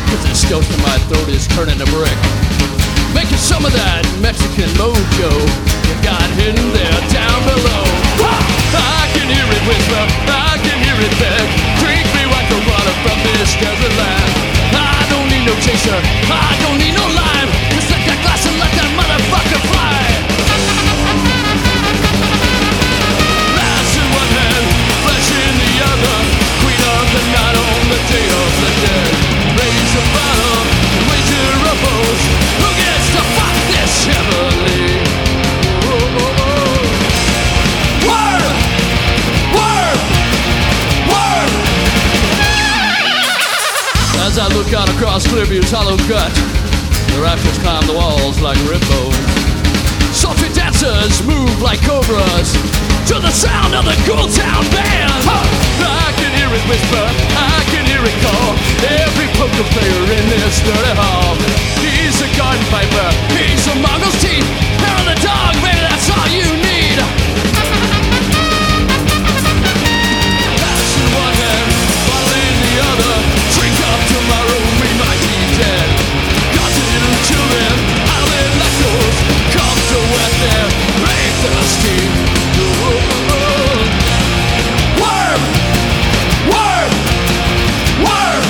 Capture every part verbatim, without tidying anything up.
cause the scope in my throat is turning to brick. Making some of that Mexican mojo you got hidden there down below. I can hear it whisper, I can hear it beg. Drink me like a water from this desert land. I don't need no chaser, I don't need no lime. Just let that glass and let that motherfucker fly. Glass in one hand, flesh in the other. Queen of the night on the day of the dead. Raise a bottle and wager a boast. Who gets to fuck this heavily? Oh, oh, oh. Word! Word! Word! As I look out across Clearview's hollow gut, the rafters climb the walls like rib bones. Sultry dancers move like cobras to the sound of the Cool Town Band. I can hear it whisper, I can hear it call. Every poker player in this dirty hall. He's a garden piper, he's a mongrel's teeth. Hair of the dog, maybe that's all you need. Pass in one hand, bottle in the other. Drink up tomorrow, we might be dead. Got to little children, howling like those. Come to wet their rain thirsty. Worm! Worm! Worm!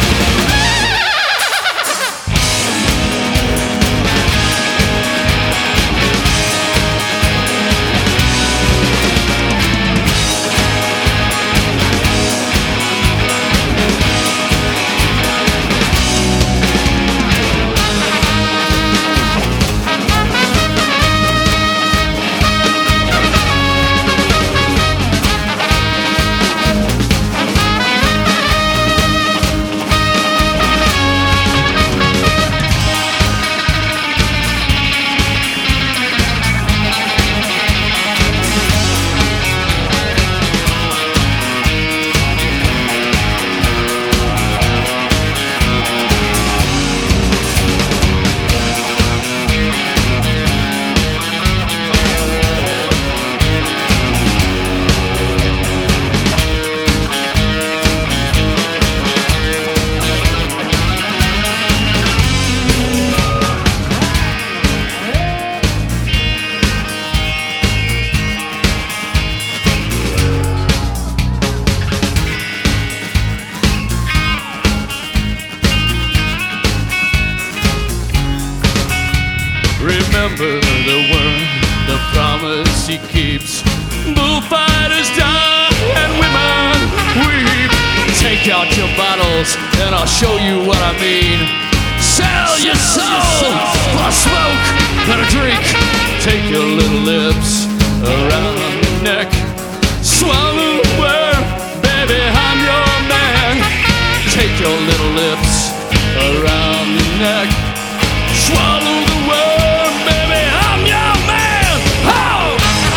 Remember the worm, the promise he keeps. Bullfighters die and women weep. Take out your bottles and I'll show you what I mean. Sell your soul for a smoke and a drink. Take your little lips around your neck. Swallow the worm, baby, I'm your man. Take your little lips around your neck. Swallow the worm, baby, I'm your man. Oh!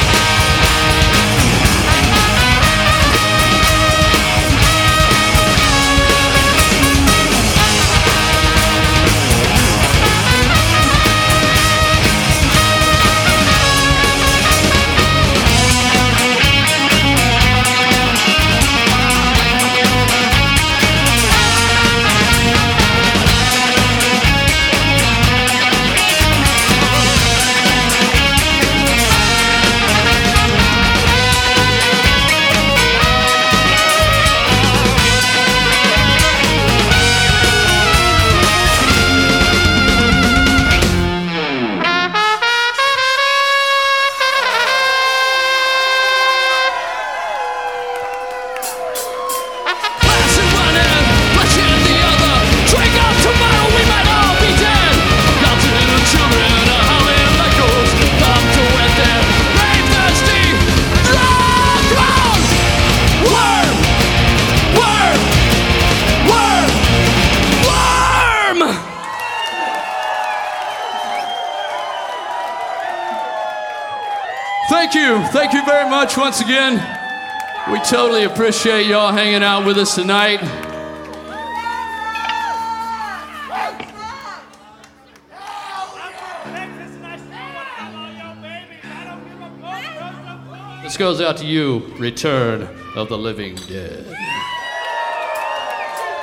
Thank you. Thank you very much once again. We totally appreciate y'all hanging out with us tonight. This goes out to you, Return of the Living Dead.